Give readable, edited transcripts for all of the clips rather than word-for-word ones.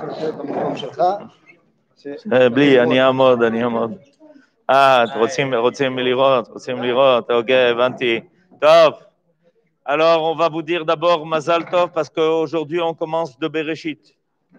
במקום שלך. בלי, אני אעמוד. רוצים לראות, אוקיי, הבנתי. טוב, alors on va vous dire d'abord Mazal Tov parce qu'aujourd'hui on commence de Bereshit.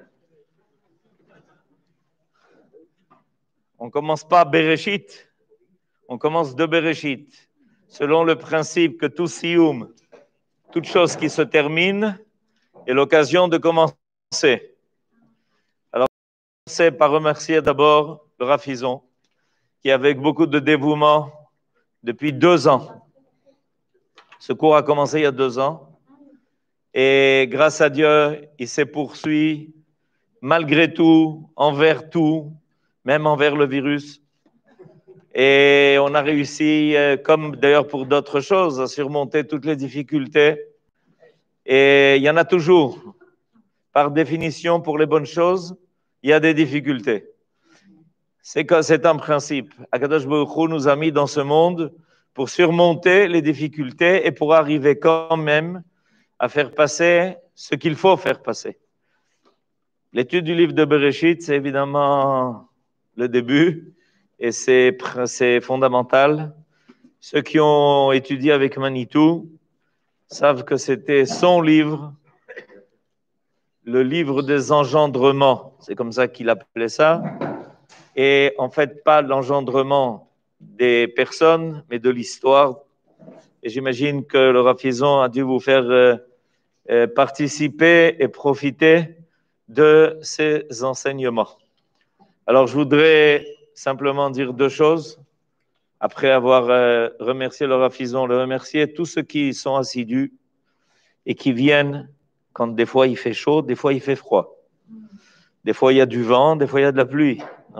On ne commence pas Bereshit, on commence de Bereshit. Selon le principe que tout Sioum, toute chose qui se termine, est l'occasion de commencer. Alors, on commence par remercier d'abord le Rav Hizon, qui avec beaucoup de dévouement, depuis 2 ans, ce cours a commencé il y a 2 ans, et grâce à Dieu, il s'est poursuivi malgré tout, envers tout, même envers le virus. Et on a réussi, comme d'ailleurs pour d'autres choses, à surmonter toutes les difficultés. Et il y en a toujours. Par définition, pour les bonnes choses, il y a des difficultés. C'est un principe. Akadosh Baruch Hu nous a mis dans ce monde pour surmonter les difficultés et pour arriver quand même à faire passer ce qu'il faut faire passer. L'étude du livre de Bereshit, c'est évidemment le début et c'est fondamental. Ceux qui ont étudié avec Manitou savent que c'était son livre, le livre des engendrements, c'est comme ça qu'il appelait ça, et en fait pas l'engendrement des personnes, mais de l'histoire. Et j'imagine que le Rav Hizon a dû vous faire participer et profiter de ces enseignements. Alors je voudrais simplement dire 2 choses, après avoir remercié le Rav Hizon, le remercier tous ceux qui sont assidus et qui viennent quand des fois il fait chaud, des fois il fait froid. Des fois il y a du vent, des fois il y a de la pluie.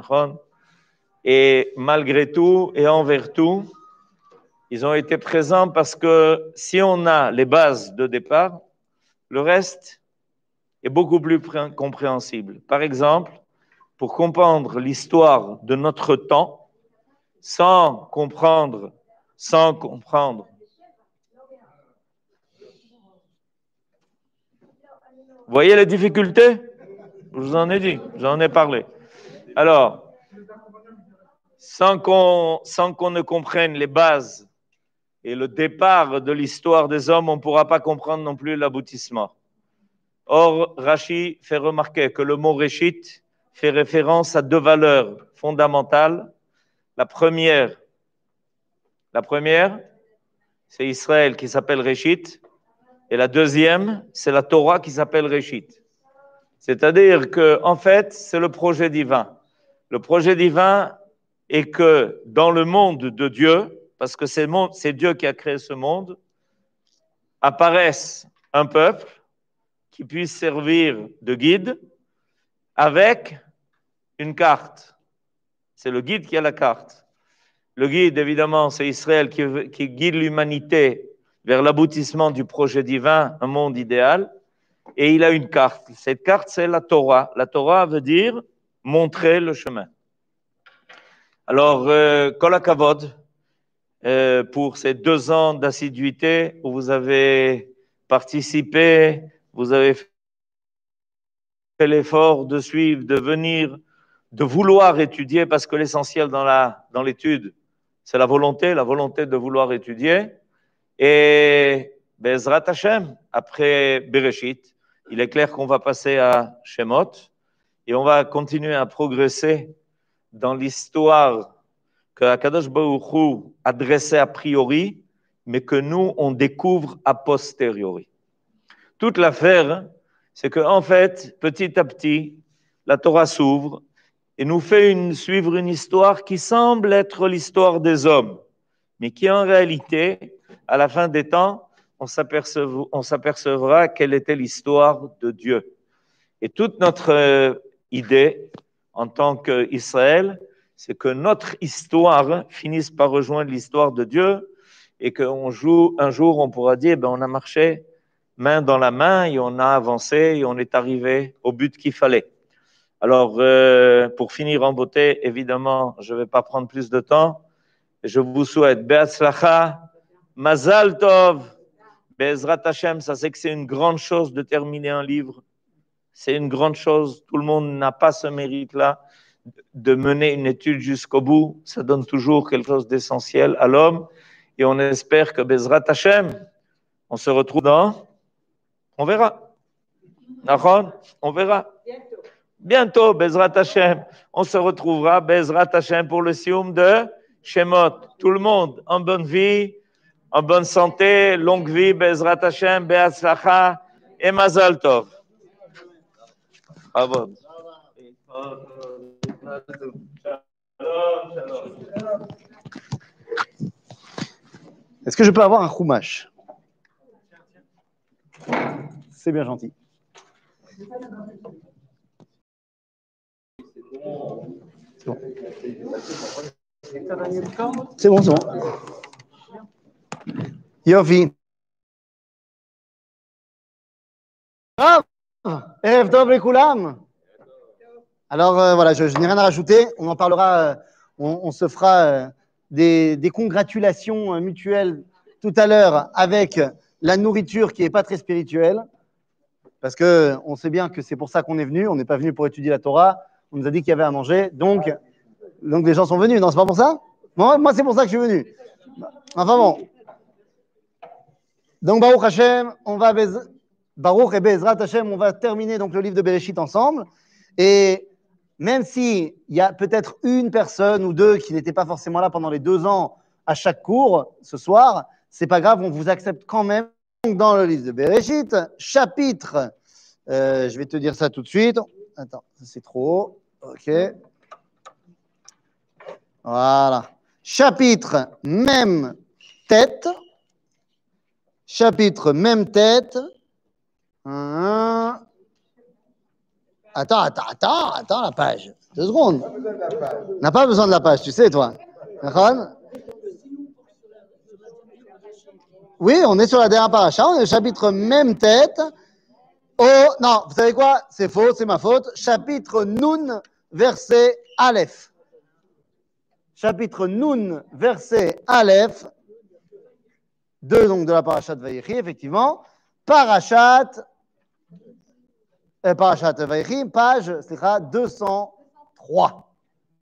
Et malgré tout et envers tout, ils ont été présents parce que si on a les bases de départ, le reste est beaucoup plus compréhensible. Par exemple, pour comprendre l'histoire de notre temps, sans comprendre. Vous voyez les difficultés? Je vous en ai dit, j'en ai parlé. Alors, sans qu'on ne comprenne les bases et le départ de l'histoire des hommes, on ne pourra pas comprendre non plus l'aboutissement. Or, Rashi fait remarquer que le mot Réchit fait référence à 2 valeurs fondamentales. La première, c'est Israël qui s'appelle Réchit, et la deuxième, c'est la Torah qui s'appelle Réchit. C'est-à-dire que, en fait, c'est le projet divin. Le projet divin est que dans le monde de Dieu, parce que c'est Dieu qui a créé ce monde, apparaisse un peuple qui puisse servir de guide avec une carte. C'est le guide qui a la carte. Le guide, évidemment, c'est Israël qui guide l'humanité vers l'aboutissement du projet divin, un monde idéal. Et il a une carte. Cette carte, c'est la Torah. La Torah veut dire montrer le chemin. Alors, Kol HaKavod, pour ces 2 ans d'assiduité où vous avez participé, vous avez fait l'effort de suivre, de venir, de vouloir étudier, parce que l'essentiel dans l'étude, c'est la volonté de vouloir étudier. Et Bezrat Hashem, après Bereshit, il est clair qu'on va passer à Shemot et on va continuer à progresser dans l'histoire que Akadosh Baruch Hu a dressée a priori, mais que nous, on découvre a posteriori. Toute l'affaire, c'est qu'en fait, petit à petit, la Torah s'ouvre et nous fait suivre une histoire qui semble être l'histoire des hommes, mais qui en réalité, à la fin des temps, on s'apercevra quelle était l'histoire de Dieu. Et toute notre idée en tant qu'Israël, c'est que notre histoire finisse par rejoindre l'histoire de Dieu et qu'un jour, on pourra dire, on a marché main dans la main et on a avancé et on est arrivé au but qu'il fallait. Alors, pour finir en beauté, évidemment, je ne vais pas prendre plus de temps. Je vous souhaite Be'atzlacha, Mazal Tov, Be'ezrat Hashem. Ça, c'est que c'est une grande chose de terminer un livre. C'est une grande chose. Tout le monde n'a pas ce mérite-là de mener une étude jusqu'au bout. Ça donne toujours quelque chose d'essentiel à l'homme. Et on espère que Bezrat Hashem, on se retrouve dans... On verra. On verra. Bientôt, Bezrat Hashem, on se retrouvera, Bezrat Hashem, pour le Sioum de Shemot. Tout le monde en bonne vie, en bonne santé, longue vie, Bezrat Hashem, Be'atzlacha et Mazal Tov. Bravo. Est-ce que je peux avoir un chumash? C'est bien gentil. C'est bon. C'est bon. Yofi. Erev Tov lekoulam. Alors voilà, je n'ai rien à rajouter. On en parlera, on se fera des congratulations mutuelles tout à l'heure avec la nourriture qui n'est pas très spirituelle. Parce qu'on sait bien que c'est pour ça qu'on est venu. On n'est pas venu pour étudier la Torah. On nous a dit qu'il y avait à manger. Donc les gens sont venus. Non, c'est pas pour ça? Moi, c'est pour ça que je suis venu. Enfin bon. Donc, Baruch Hashem, Baruch et Bezrat Hashem, on va terminer donc le livre de Bereshit ensemble. Et même s'il y a peut-être une personne ou deux qui n'étaient pas forcément là pendant les 2 ans à chaque cours ce soir, c'est pas grave, on vous accepte quand même. Donc, dans le livre de Bereshit, chapitre, je vais te dire ça tout de suite. Attends, c'est trop haut. OK. Voilà. Chapitre, même tête. Chapitre, même tête. Attends, la page. 2 secondes. On n'a pas besoin de la page, tu sais, toi. Oui, on est sur la dernière paracha. On est au chapitre même tête. Oh, non, vous savez quoi? C'est faux, c'est ma faute. Chapitre Nun, verset Aleph. Chapitre Nun, verset Aleph. 2 donc de la parashat Vayechi, effectivement. Parashat Vayechi, page 203.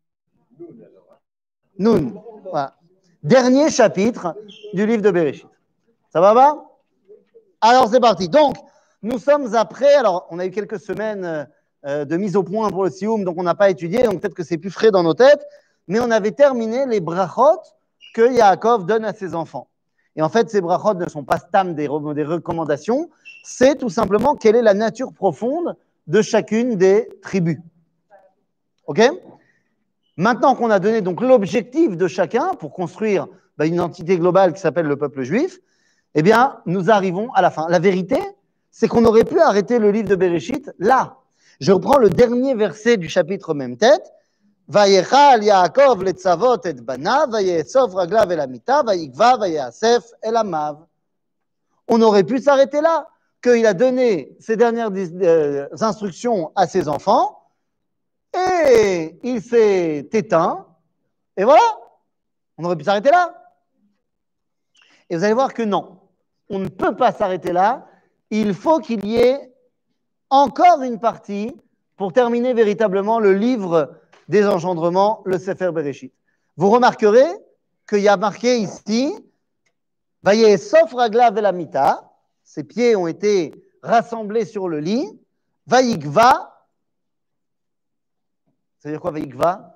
Nun. Voilà. Dernier chapitre du livre de Bereshit. Ça va? Alors c'est parti. Donc, nous sommes après, alors on a eu quelques semaines de mise au point pour le Sioum, donc on n'a pas étudié, donc peut-être que c'est plus frais dans nos têtes, mais on avait terminé les brachot que Yaakov donne à ses enfants. Et en fait, ces brachot ne sont pas stam des recommandations, c'est tout simplement quelle est la nature profonde de chacune des tribus. OK? Maintenant qu'on a donné donc l'objectif de chacun pour construire une entité globale qui s'appelle le peuple juif, eh bien, nous arrivons à la fin. La vérité, c'est qu'on aurait pu arrêter le livre de Bereshit là. Je reprends le dernier verset du chapitre même tête. Vayechal Yaakov letzavot et banav, vayetzov raglav el amita, vayikva, vayasef el amav. On aurait pu s'arrêter là, qu'il a donné ses dernières instructions à ses enfants, et il s'est éteint, et voilà. On aurait pu s'arrêter là. Et vous allez voir que non, on ne peut pas s'arrêter là. Il faut qu'il y ait encore une partie pour terminer véritablement le livre des engendrements, le Sefer Bereshit. Vous remarquerez qu'il y a marqué ici Vayesof raglav el amita, ses pieds ont été rassemblés sur le lit. Vayikva, ça veut dire quoi Vayikva?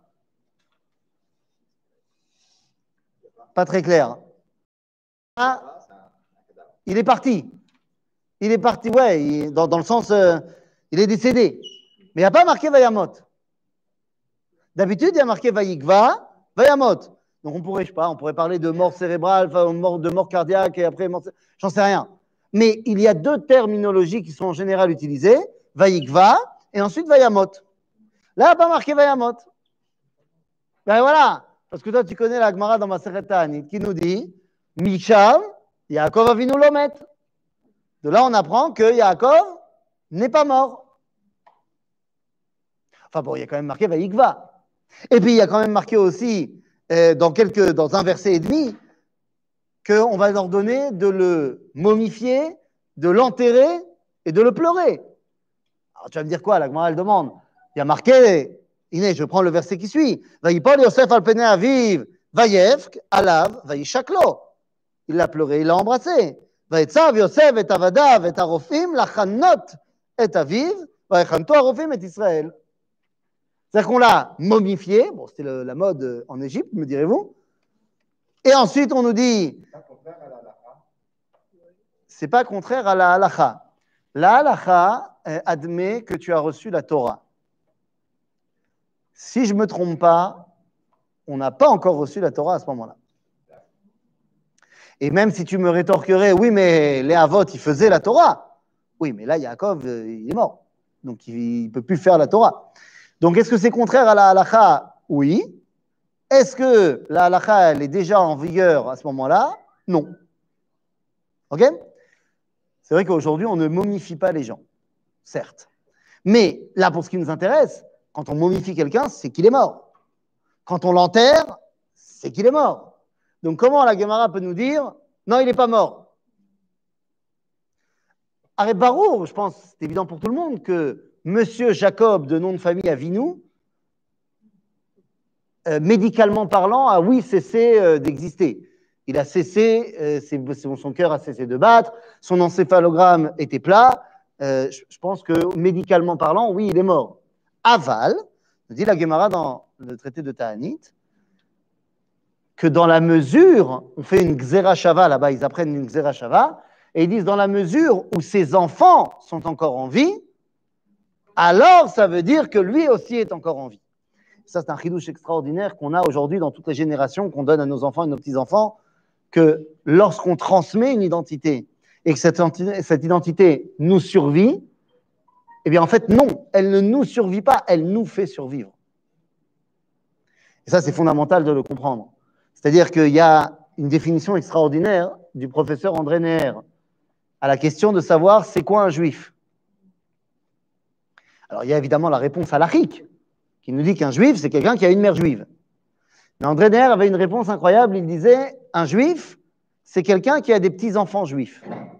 Pas très clair. Ah, il est parti. Il est parti, ouais, dans le sens, il est décédé. Mais il n'y a pas marqué Vayamot. D'habitude, il y a marqué Vayikva, Vayamot. Donc on pourrait, je sais pas, on pourrait parler de mort cérébrale, de mort cardiaque et après mort, j'en sais rien. Mais il y a 2 terminologies qui sont en général utilisées, Vayikva et ensuite Vayamot. Là, il n'y a pas marqué Vayamot. Ben voilà, parce que toi, tu connais la Gemara dans Masechet Ta'anit qui nous dit Mishav, Yaakov Avinu Lomet. De là, on apprend que Yaakov n'est pas mort. Enfin bon, il y a quand même marqué Vayikva. Et puis, il y a quand même marqué aussi, dans un verset et demi, qu'on va leur donner de le momifier, de l'enterrer et de le pleurer. Alors, tu vas me dire quoi? La Gemara, elle demande. Il y a marqué, Iné, je prends le verset qui suit. Vayipol Yosef al pene aviv, vayefk, alav, vayishaklo. Il l'a pleuré, il l'a embrassé. Vayetzav Yosef et avadav et arofim, lachanot et aviv, vayechanto arofim et Israël. C'est-à-dire qu'on l'a momifié. Bon, c'était la mode en Égypte, me direz-vous. Et ensuite, on nous dit. C'est pas contraire à la halacha. La halacha admet que tu as reçu la Torah. Si je ne me trompe pas, on n'a pas encore reçu la Torah à ce moment-là. Et même si tu me rétorquerais, oui, mais les Avot, ils faisaient la Torah. Oui, mais là, Yaakov, il est mort. Donc, il ne peut plus faire la Torah. Donc, est-ce que c'est contraire à la halacha? Oui. Est-ce que la halacha, elle est déjà en vigueur à ce moment-là? Non. OK? C'est vrai qu'aujourd'hui, on ne momifie pas les gens, certes. Mais là, pour ce qui nous intéresse, quand on momifie quelqu'un, c'est qu'il est mort. Quand on l'enterre, c'est qu'il est mort. Donc, comment la Gemara peut nous dire « Non, il n'est pas mort » Arrêt Barour, je pense, c'est évident pour tout le monde que Monsieur Jacob, de nom de famille Avinu, médicalement parlant, a oui cessé d'exister. Il a cessé, son cœur a cessé de battre, son encéphalogramme était plat. Je pense que médicalement parlant, oui, il est mort. Aval, dit la Gemara dans le traité de Ta'anit, que dans la mesure, on fait une Xera Shava, là-bas ils apprennent une Xera Shava, et ils disent dans la mesure où ses enfants sont encore en vie, alors ça veut dire que lui aussi est encore en vie. Ça, c'est un chidouche extraordinaire qu'on a aujourd'hui dans toutes les générations, qu'on donne à nos enfants et nos petits-enfants, que lorsqu'on transmet une identité et que cette identité nous survit, eh bien en fait non, elle ne nous survit pas, elle nous fait survivre. Et ça c'est fondamental de le comprendre. C'est-à-dire qu'il y a une définition extraordinaire du professeur André Neher à la question de savoir c'est quoi un juif. Alors il y a évidemment la réponse halachique qui nous dit qu'un juif c'est quelqu'un qui a une mère juive. Mais André Neher avait une réponse incroyable, il disait un juif, c'est quelqu'un qui a des petits-enfants juifs.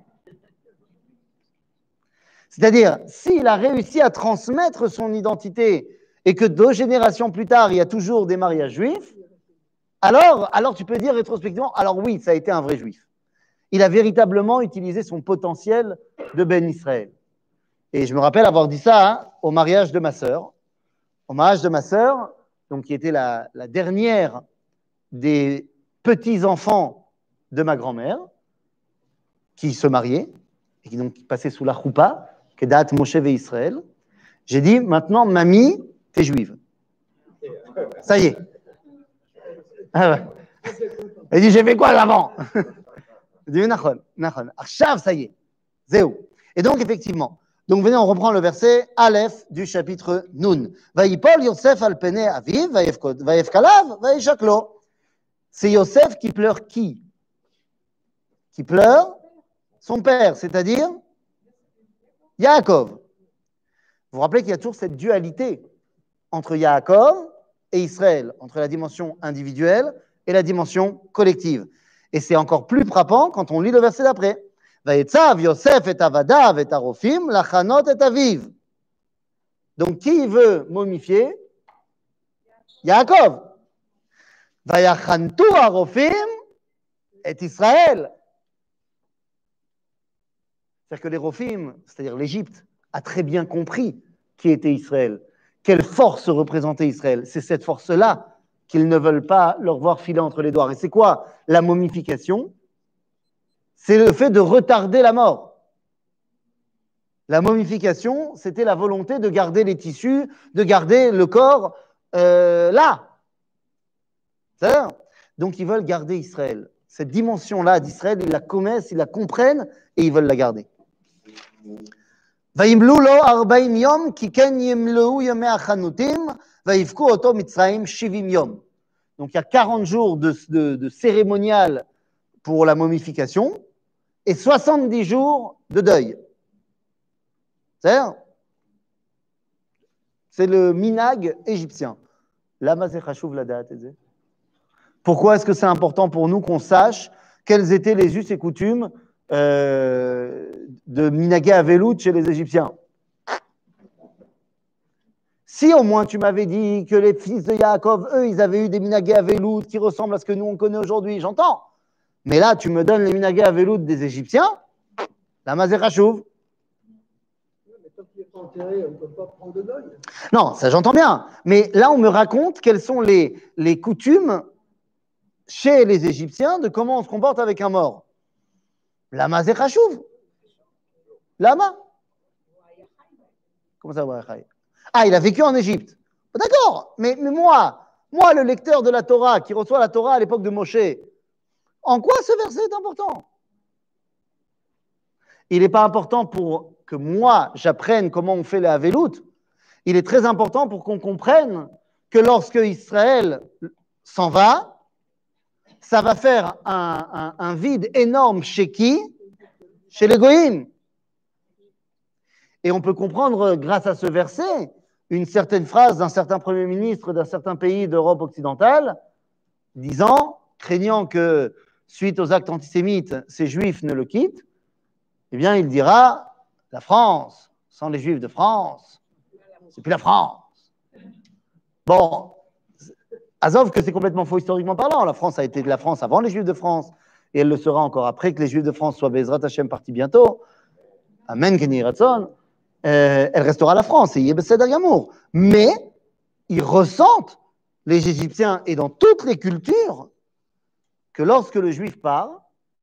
C'est-à-dire, s'il a réussi à transmettre son identité et que 2 générations plus tard, il y a toujours des mariages juifs, alors tu peux dire rétrospectivement, alors oui, ça a été un vrai juif. Il a véritablement utilisé son potentiel de Ben Israël. Et je me rappelle avoir dit ça au mariage de ma sœur. Au mariage de ma sœur, donc qui était la dernière des petits-enfants de ma grand-mère, qui se mariaient, et qui donc passaient sous la choupa, Kedat Moshe ve Israël. J'ai dit, maintenant, mamie, t'es juive. Ça y est. Ah ouais. Elle dit, j'ai fait quoi avant? Elle dit, Nachon, Achav, ça y est. Zéou. Et donc, effectivement, donc venez, on reprend le verset Aleph du chapitre Nun. Vayipol Yosef al pene aviv, vayefkalav, vayeshaklo. C'est Yosef qui pleure qui? Qui pleure son père, c'est-à-dire Yaakov. Vous vous rappelez qu'il y a toujours cette dualité entre Yaakov et Israël, entre la dimension individuelle et la dimension collective. Et c'est encore plus frappant quand on lit le verset d'après. Vayetzav Yosef et avadav et arofim, lachanot et aviv. Donc qui veut momifier? Yaakov. Vayachantu arofim et Israël. C'est-à-dire que les Rophim, c'est-à-dire l'Égypte, a très bien compris qui était Israël, quelle force représentait Israël. C'est cette force-là qu'ils ne veulent pas leur voir filer entre les doigts. Et c'est quoi la momification? C'est le fait de retarder la mort. La momification, c'était la volonté de garder les tissus, de garder le corps là. C'est-à-dire, donc ils veulent garder Israël. Cette dimension-là d'Israël, ils la connaissent, ils la comprennent et ils veulent la garder. וימלאו לו 40 יום, כי כן ימלאו ימי החנותים, ויבכו אותו מצרים 70 יום. Donc il y a 40 jours de cérémonial pour la momification et 70 jours de deuil. C'est le minag égyptien. Lama ze chashuv ladat et ze. Pourquoi est-ce que c'est important pour nous qu'on sache quels étaient les us et coutumes de Minagé Avelout chez les Égyptiens? Si au moins tu m'avais dit que les fils de Yaakov, eux, ils avaient eu des minagé avelout qui ressemblent à ce que nous on connaît aujourd'hui, j'entends. Mais là, tu me donnes les minagé avelout des Égyptiens, la mazera chouve. Non, ça j'entends bien. Mais là, on me raconte quelles sont les coutumes chez les Égyptiens de comment on se comporte avec un mort. La mazera chouve. Lama. Comment ça, Warachai? Ah, il a vécu en Égypte. D'accord, mais moi, le lecteur de la Torah, qui reçoit la Torah à l'époque de Moshe, en quoi ce verset est important? Il n'est pas important pour que moi, j'apprenne comment on fait les Havelout. Il est très important pour qu'on comprenne que lorsque Israël s'en va, ça va faire un vide énorme chez qui? Chez les Goïms. Et on peut comprendre, grâce à ce verset, une certaine phrase d'un certain Premier ministre d'un certain pays d'Europe occidentale, disant, craignant que, suite aux actes antisémites, ces Juifs ne le quittent, eh bien, il dira, la France, sans les Juifs de France, c'est plus la France. Bon, Azov, que c'est complètement faux historiquement parlant. La France a été de la France avant les Juifs de France, et elle le sera encore après que les Juifs de France soient Bezrat Hashem partis bientôt. Amen, Kenny Ratson. Elle restera la France, et Yebeseder Gamour. Mais ils ressentent, les Égyptiens et dans toutes les cultures, que lorsque le Juif part,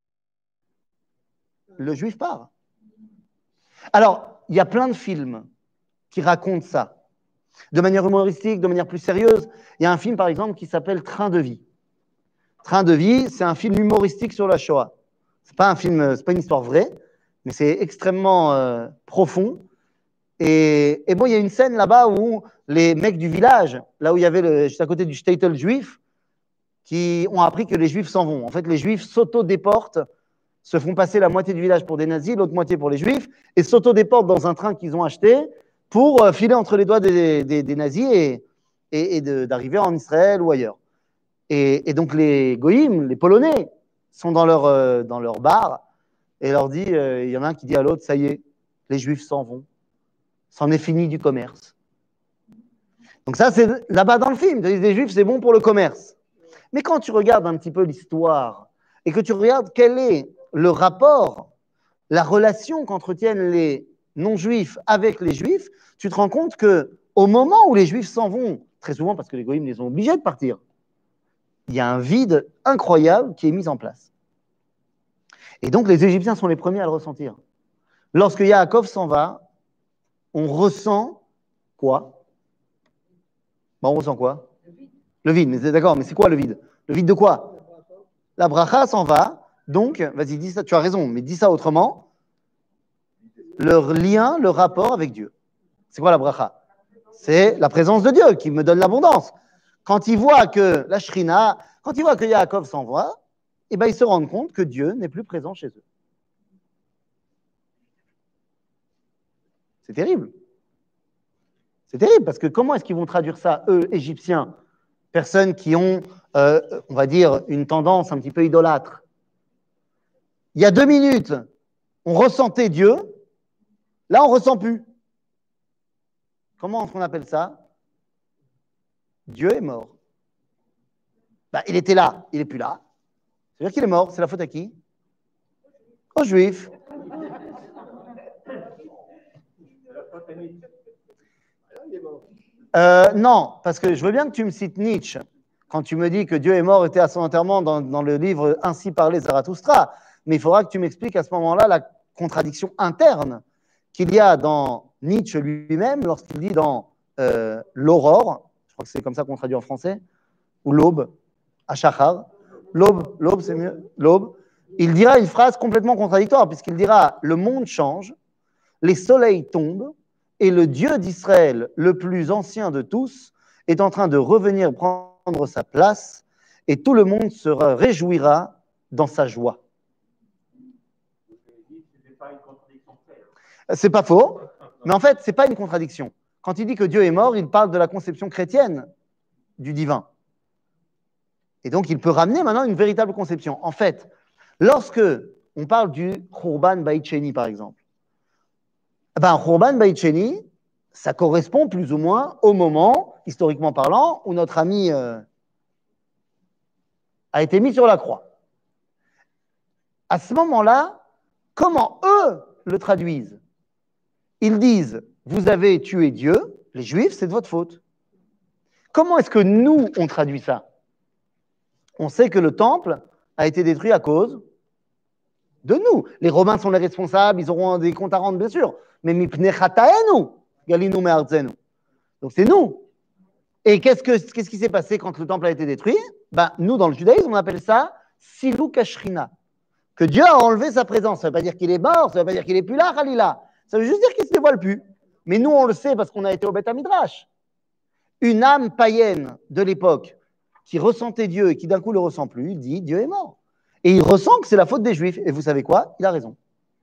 le Juif part. Alors, il y a plein de films qui racontent ça, de manière humoristique, de manière plus sérieuse. Il y a un film, par exemple, qui s'appelle Train de vie. Train de vie, c'est un film humoristique sur la Shoah. C'est pas une histoire vraie, mais c'est extrêmement profond. Et bon, il y a une scène là-bas où les mecs du village, là où il y avait juste à côté du shtetl juif, qui ont appris que les Juifs s'en vont. En fait, les Juifs s'auto-déportent, se font passer la moitié du village pour des nazis, l'autre moitié pour les Juifs, et s'auto-déportent dans un train qu'ils ont acheté pour filer entre les doigts des nazis et d'arriver en Israël ou ailleurs. Et donc les Goïms, les Polonais, sont dans leur bar, et leur dit, il y en a un qui dit à l'autre, ça y est, les Juifs s'en vont. C'en est fini du commerce. Donc ça, c'est là-bas dans le film. Les Juifs, c'est bon pour le commerce. Mais quand tu regardes un petit peu l'histoire et que tu regardes quel est le rapport, la relation qu'entretiennent les non-juifs avec les juifs, tu te rends compte qu'au moment où les juifs s'en vont, très souvent parce que les goïms les ont obligés de partir, il y a un vide incroyable qui est mis en place. Et donc les Égyptiens sont les premiers à le ressentir. Lorsque Yaakov s'en va, on ressent quoi? On ressent quoi? Le vide, mais c'est d'accord, mais c'est quoi le vide? Le vide de quoi? La bracha s'en va, donc, vas-y, dis ça, tu as raison, mais dis ça autrement. Leur lien, le rapport avec Dieu. C'est quoi la bracha? C'est la présence de Dieu qui me donne l'abondance. Quand ils voient que la shrina, quand ils voient que Yaakov s'en va, eh ben, ils se rendent compte que Dieu n'est plus présent chez eux. C'est terrible. C'est terrible, parce que comment est-ce qu'ils vont traduire ça, eux, Égyptiens? Personnes qui ont, on va dire, une tendance un petit peu idolâtre. Il y a 2 minutes, on ressentait Dieu, là on ne ressent plus. Comment est-ce qu'on appelle ça? Dieu est mort. Il était là, il n'est plus là. C'est-à-dire qu'il est mort, c'est la faute à qui? Aux Juifs. Non, parce que je veux bien que tu me cites Nietzsche quand tu me dis que Dieu est mort était à son enterrement dans le livre Ainsi parlait Zarathustra, mais il faudra que tu m'expliques à ce moment-là la contradiction interne qu'il y a dans Nietzsche lui-même lorsqu'il dit dans l'aurore, je crois que c'est comme ça qu'on traduit en français, ou l'aube, Ashachar, l'aube c'est mieux, l'aube, il dira une phrase complètement contradictoire puisqu'il dira le monde change, les soleils tombent, et le Dieu d'Israël, le plus ancien de tous, est en train de revenir prendre sa place, et tout le monde se réjouira dans sa joie. C'est pas faux, mais en fait, c'est pas une contradiction. Quand il dit que Dieu est mort, il parle de la conception chrétienne du divin. Et donc, il peut ramener maintenant une véritable conception. En fait, lorsque on parle du Khurban Bayit Sheni, par exemple, Khurban Bayit Sheni, ça correspond plus ou moins au moment, historiquement parlant, où notre ami a été mis sur la croix. À ce moment-là, comment eux le traduisent? Ils disent, vous avez tué Dieu, les Juifs, c'est de votre faute. Comment est-ce que nous, on traduit ça? On sait que le temple a été détruit à cause de nous. Les Romains sont les responsables, ils auront des comptes à rendre, bien sûr. Mais mipnei chataenu, galinu me'artzenu. Donc c'est nous. Et qu'est-ce qui s'est passé quand le temple a été détruit? Nous, dans le judaïsme, on appelle ça siluk hashrina. Que Dieu a enlevé sa présence. Ça ne veut pas dire qu'il est mort, ça ne veut pas dire qu'il n'est plus là, Khalila. Ça veut juste dire qu'il ne se dévoile plus. Mais nous, on le sait parce qu'on a été au Beth Midrash. Une âme païenne de l'époque qui ressentait Dieu et qui d'un coup ne le ressent plus, il dit Dieu est mort. Et il ressent que c'est la faute des Juifs. Et vous savez quoi? Il a raison.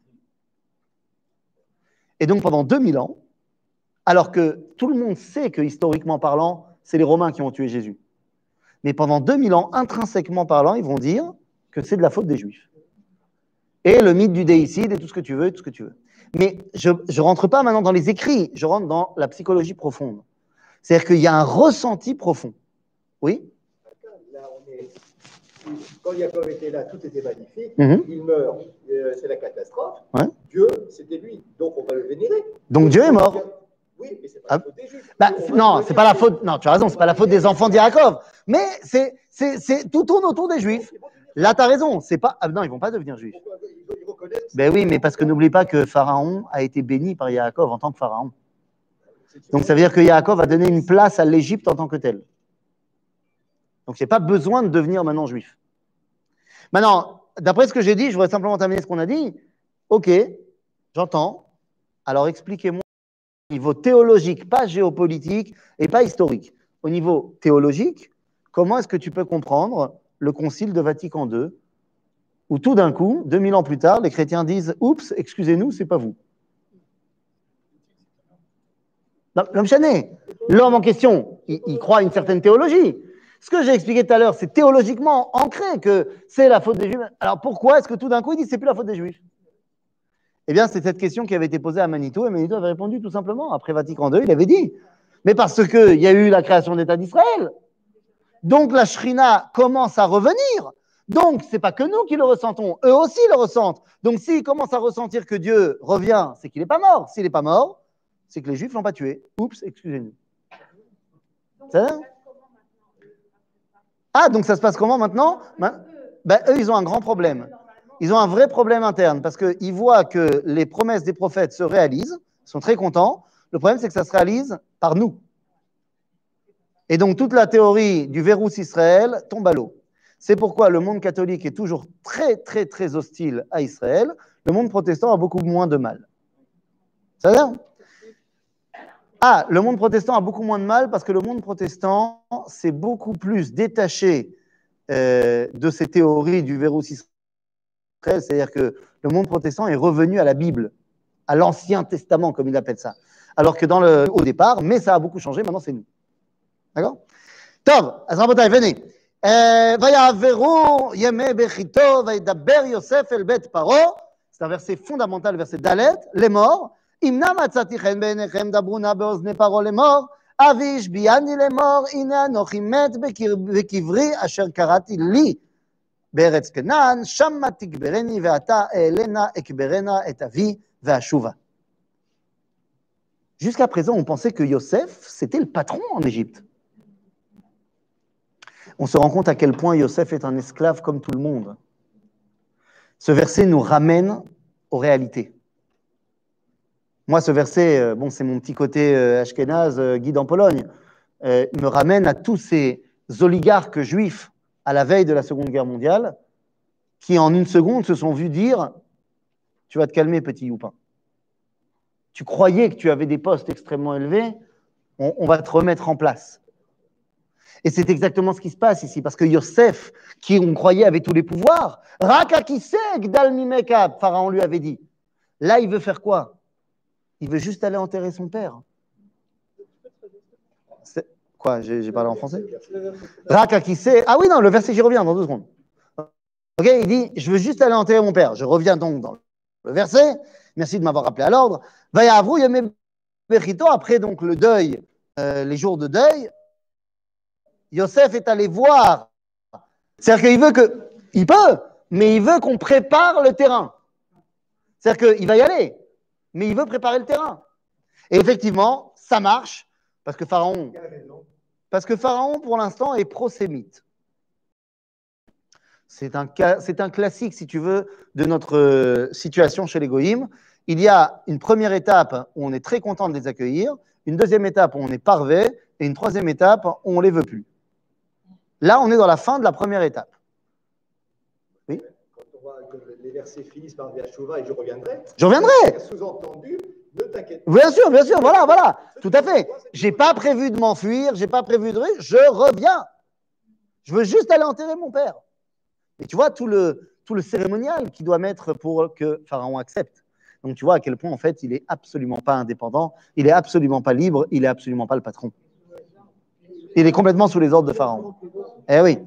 Et donc pendant 2000 ans, alors que tout le monde sait que historiquement parlant, c'est les Romains qui ont tué Jésus. Mais pendant 2000 ans, intrinsèquement parlant, ils vont dire que c'est de la faute des Juifs. Et le mythe du déicide et tout ce que tu veux, tout ce que tu veux. Mais je ne rentre pas maintenant dans les écrits, je rentre dans la psychologie profonde. C'est-à-dire qu'il y a un ressenti profond. Oui? Là, quand Jacob était là, tout était magnifique. Il meurt, c'est la catastrophe. Ouais. Dieu, c'était lui. Donc, on va le vénérer. Donc, Dieu est mort. Oui, mais c'est pas la faute des Juifs. Non, c'est pas la faute. Non, tu as raison, c'est pas la faute des enfants d'Yaakov. Mais tout tourne autour des Juifs. Là, tu as raison. C'est pas. Non, ils vont pas devenir Juifs. Ben oui, mais parce que n'oublie pas que Pharaon a été béni par Yaakov en tant que Pharaon. Donc, ça veut dire que Yaakov a donné une place à l'Égypte en tant que tel. Donc, il n'y a pas besoin de devenir maintenant juif. Maintenant, d'après ce que j'ai dit, je voudrais simplement terminer ce qu'on a dit. Ok, j'entends. Alors, expliquez-moi au niveau théologique, pas géopolitique et pas historique. Au niveau théologique, comment est-ce que tu peux comprendre le concile de Vatican II, où tout d'un coup, 2000 ans plus tard, les chrétiens disent « Oups, excusez-nous, c'est pas vous ». L'homme en question, il croit à une certaine théologie. Ce que j'ai expliqué tout à l'heure, c'est théologiquement ancré que c'est la faute des Juifs. Alors pourquoi est-ce que tout d'un coup, il dit que c'est plus la faute des Juifs? Eh bien, c'est cette question qui avait été posée à Manitou, et Manitou avait répondu tout simplement. Après Vatican II, il avait dit, mais parce qu'il y a eu la création de l'État d'Israël. Donc la Shrina commence à revenir. Donc, ce n'est pas que nous qui le ressentons, eux aussi le ressentent. Donc s'ils commencent à ressentir que Dieu revient, c'est qu'il n'est pas mort. S'il n'est pas mort, c'est que les Juifs ne l'ont pas tué. Oups, excusez-nous. Ça? Ah, donc ça se passe comment maintenant? Eux, ils ont un grand problème. Ils ont un vrai problème interne parce qu'ils voient que les promesses des prophètes se réalisent, ils sont très contents. Le problème, c'est que ça se réalise par nous. Et donc, toute la théorie du Vérous Israël tombe à l'eau. C'est pourquoi le monde catholique est toujours très, très, très hostile à Israël. Le monde protestant a beaucoup moins de mal. Ça va? Ah, le monde protestant a beaucoup moins de mal parce que le monde protestant s'est beaucoup plus détaché de ces théories du Vérous Israël. C'est-à-dire que le monde protestant est revenu à la Bible, à l'Ancien Testament, comme il appelle ça. Alors que au départ, mais ça a beaucoup changé, maintenant c'est nous. D'accord? Tov, Azrabotai, venez. ויעברו ימי בכיתו וידבר יוסף אל בית פרעה, c'est un verset fondamental, verset Dalet, לאמור, אם נא מצאתי חן בעיניכם דברו נא באוזני פרעה לאמור, אבי השביעני לאמור, הנה אנוכי מת בקברי אשר קראתי לי בארץ כנען, שמה תקברני ואתה אעלנה אקברנה את אבי ואשובה. Jusqu'à présent, on pensait que Yosef, c'était le patron en Égypte. On se rend compte à quel point Yosef est un esclave comme tout le monde. Ce verset nous ramène aux réalités. Moi, ce verset, bon, c'est mon petit côté ashkénaze, guide en Pologne, me ramène à tous ces oligarques juifs à la veille de la Seconde Guerre mondiale qui, en une seconde, se sont vus dire « Tu vas te calmer, petit youpin. Tu croyais que tu avais des postes extrêmement élevés, on va te remettre en place. » Et c'est exactement ce qui se passe ici, parce que Yosef, qui on croyait avait tous les pouvoirs, Raka Kisek Dal Mimeka, Pharaon lui avait dit. Là, il veut faire quoi? Il veut juste aller enterrer son père. Quoi? J'ai parlé en français? Raka Kisek. Ah oui, non, le verset, j'y reviens dans 2 secondes. Ok, il dit, je veux juste aller enterrer mon père. Je reviens donc dans le verset. Merci de m'avoir rappelé à l'ordre. Vayavru Yemei Bechito, après donc le deuil, les jours de deuil, Yosef est allé voir. C'est-à-dire qu'il veut que, il peut, mais il veut qu'on prépare le terrain. C'est-à-dire qu'il va y aller, mais il veut préparer le terrain. Et effectivement, ça marche, parce que Pharaon, pour l'instant, est prosémite. C'est un classique, si tu veux, de notre situation chez les Goïms. Il y a une première étape où on est très content de les accueillir, une deuxième étape où on est parvé, et une troisième étape où on ne les veut plus. Là, on est dans la fin de la première étape. Oui. Quand on voit que les versets finissent par Yeshua et je reviendrai. Je reviendrai. Sous-entendu, ne t'inquiète pas. Bien sûr, voilà, tout à fait. J'ai pas prévu de m'enfuir, j'ai pas prévu de... Je reviens. Je veux juste aller enterrer mon père. Et tu vois tout le cérémonial qu'il doit mettre pour que Pharaon accepte. Donc tu vois à quel point, en fait, il n'est absolument pas indépendant, il n'est absolument pas libre, il n'est absolument pas le patron. Il est complètement sous les ordres de Pharaon. Eh oui.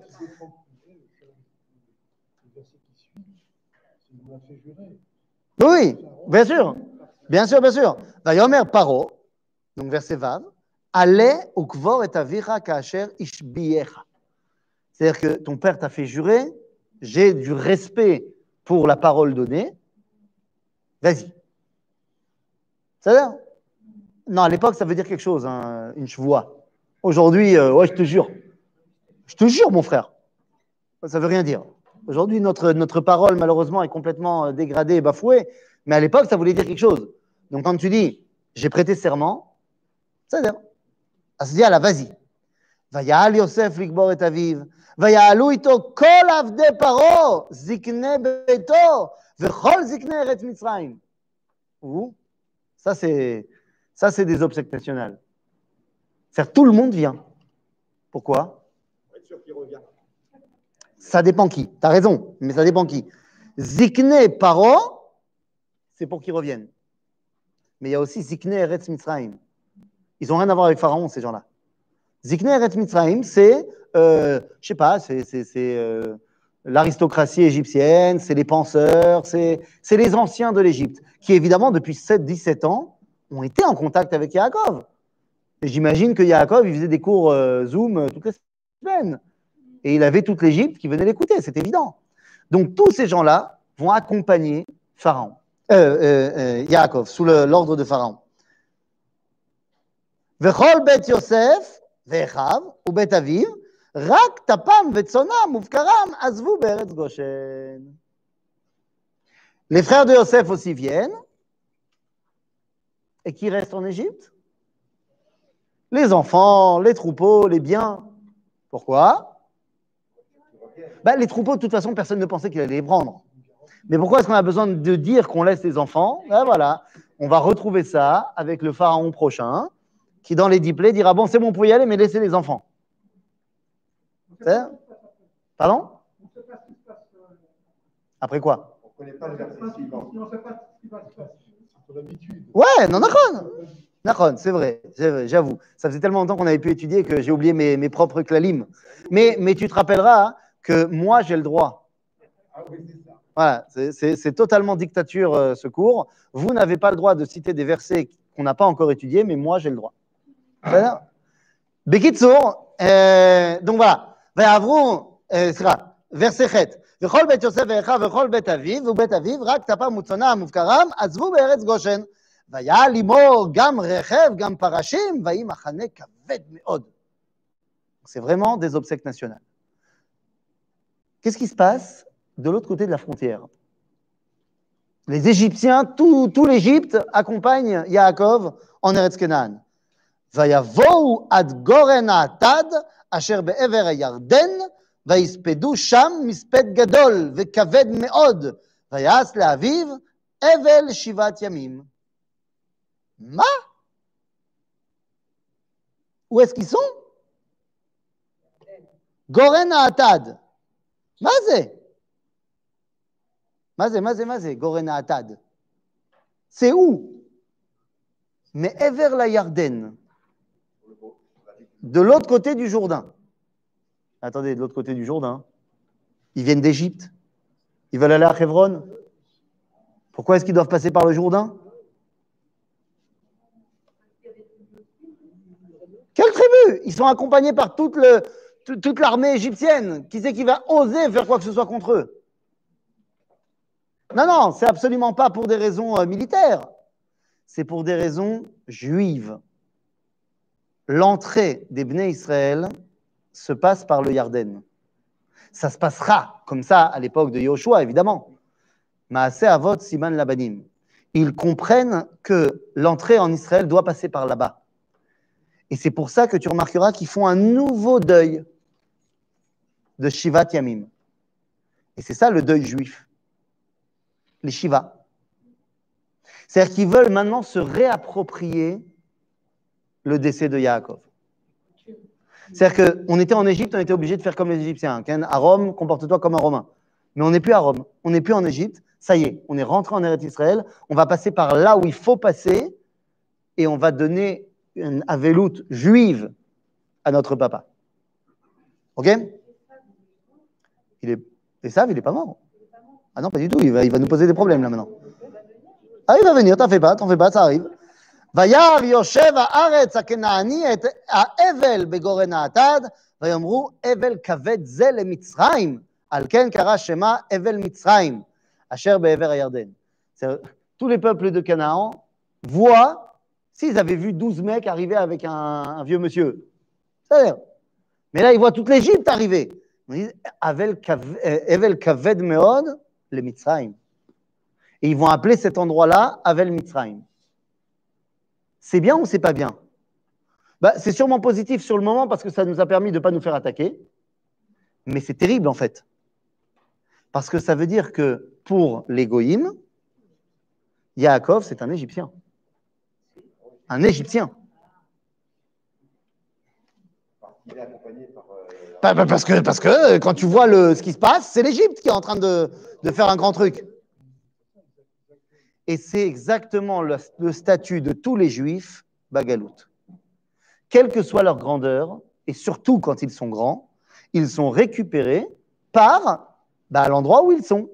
Oui, bien sûr. Vayomer Paro, donc verset Vav, Allez ukvor et avira kasher ishbiecha. C'est-à-dire que ton père t'a fait jurer, j'ai du respect pour la parole donnée, vas-y. C'est-à-dire? Non, à l'époque, ça veut dire quelque chose, hein, une chevoie. Aujourd'hui, ouais, je te jure, mon frère. Ça veut rien dire. Aujourd'hui, notre parole, malheureusement, est complètement dégradée et bafouée, mais à l'époque, ça voulait dire quelque chose. Donc, quand tu dis, j'ai prêté serment, c'est-à-dire, à se dire, là, vas-y. ויעל יוסף לקבור את אביו, ויעלו איתו כל עבדי פרעה, זקני ביתו, וכל זקני ארץ מצרים. Ça, c'est des obsèques nationales. C'est-à-dire, tout le monde vient. Pourquoi? Pour être sûr qu'il revient. Ça dépend qui. Tu as raison, mais ça dépend qui. Zikne Paro, c'est pour qu'ils reviennent. Mais il y a aussi Zikne Eretz Mitzrayim. Ils n'ont rien à voir avec Pharaon, ces gens-là. Zikne Eretz Mitzrayim, c'est, je sais pas, c'est l'aristocratie égyptienne, c'est les penseurs, c'est les anciens de l'Égypte, qui évidemment, depuis 7-17 ans, ont été en contact avec Yaakov. Et j'imagine que Yaakov, il faisait des cours Zoom toutes les semaines. Et il avait toute l'Égypte qui venait l'écouter, c'est évident. Donc tous ces gens-là vont accompagner Pharaon, Yaakov, sous l'ordre de Pharaon. Vechol bet Yosef, vechav, ou bet aviv, rak tapam vetzonam uvkaram azvu beretz Goshen. Les frères de Yosef aussi viennent. Et qui restent en Égypte? Les enfants, les troupeaux, les biens. Pourquoi? Les troupeaux, de toute façon, personne ne pensait qu'il allait les prendre. Mais pourquoi est-ce qu'on a besoin de dire qu'on laisse les enfants? Voilà, on va retrouver ça avec le pharaon prochain, qui dans les diplés dira, bon, c'est bon, pour y aller, mais laissez les enfants. Pardon? Après quoi? On ne connaît pas le verset suivant. Ouais, non, Nachon, c'est vrai, j'avoue. Ça faisait tellement longtemps qu'on avait pu étudier que j'ai oublié mes propres klalim. Mais tu te rappelleras que moi, j'ai le droit. Ah oui, c'est ça. Voilà, c'est totalement dictature ce cours. Vous n'avez pas le droit de citer des versets qu'on n'a pas encore étudiés, mais moi, j'ai le droit. Bekitsour, donc voilà. Verset 7. וכל בית יוסף ואחיו וכל בית אביו ובית אביו רק טפם וצאנם ובקרם עזבו בארץ גושן והיה לימור גם רכב גם פרשים ויהי מחנה כבד מאוד. C'est vraiment des obsèques nationales. Qu'est-ce qui se passe de l'autre côté de la frontière? Les Égyptiens, tout l'Égypte accompagne Yaakov en Eretz Kenan. ויבואו עד גורן האטד אשר בעבר הירדן ויספדו שם מספד גדול וכבד מאוד, ויעש לאביו אבל 7 ימים. מה? Où est-ce qu'ils sont? גורן האטד. מה זה? מה זה? גורן האטד. C'est où? מעבר לירדן. De l'autre côté du Jourdain. Attendez, de l'autre côté du Jourdain. Ils viennent d'Égypte. Ils veulent aller à Hebron. Pourquoi est-ce qu'ils doivent passer par le Jourdain? eux. Ils sont accompagnés par toute l'armée égyptienne. Qui c'est qui va oser faire quoi que ce soit contre eux? Non, non, c'est absolument pas pour des raisons militaires. C'est pour des raisons juives. L'entrée des Bnei Israël se passe par le Yarden. Ça se passera comme ça à l'époque de Yoshua, évidemment. Maaseh Avot Siman Labanim. Ils comprennent que l'entrée en Israël doit passer par là-bas. Et c'est pour ça que tu remarqueras qu'ils font un nouveau deuil de Shivat Yamim. Et c'est ça le deuil juif. Les Shiva. C'est-à-dire qu'ils veulent maintenant se réapproprier le décès de Yaakov. C'est-à-dire qu'on était en Égypte, on était obligé de faire comme les Égyptiens. À Rome, comporte-toi comme un Romain. Mais on n'est plus à Rome, on n'est plus en Égypte. Ça y est, on est rentré en Eretz Israël. On va passer par là où il faut passer et on va donner une aveloute juive à notre papa. Ok? Esav, il n'est pas mort. Ah non, pas du tout. Il va nous poser des problèmes là maintenant. Ah, il va venir, t'en fais pas, ça arrive. וירא יושב הארץ הכנעני את האבל בגורן האטד, ויאמרו אבל כבד זה למצרים, על כן קרא שמה אבל מצרים, אשר בעבר הירדן. Tous les peuples de Canaan voient, s'ils avaient vu 12 mecs arriver avec un vieux monsieur, c'est-à-dire, mais là ils voient toute l'Égypte arriver. Ils disent אבל כבד מאוד למצרים. Et ils vont appeler cet endroit-là Avel Mitzrayim. C'est bien ou c'est pas bien? C'est sûrement positif sur le moment parce que ça nous a permis de ne pas nous faire attaquer. Mais c'est terrible en fait. Parce que ça veut dire que pour les Goïm, Yaakov, c'est un Égyptien. Un Égyptien. Il est accompagné par... Parce que quand tu vois ce qui se passe, c'est l'Égypte qui est en train de faire un grand truc. Et c'est exactement le statut de tous les Juifs, Bagalout. Quelle que soit leur grandeur, et surtout quand ils sont grands, ils sont récupérés par l'endroit où ils sont.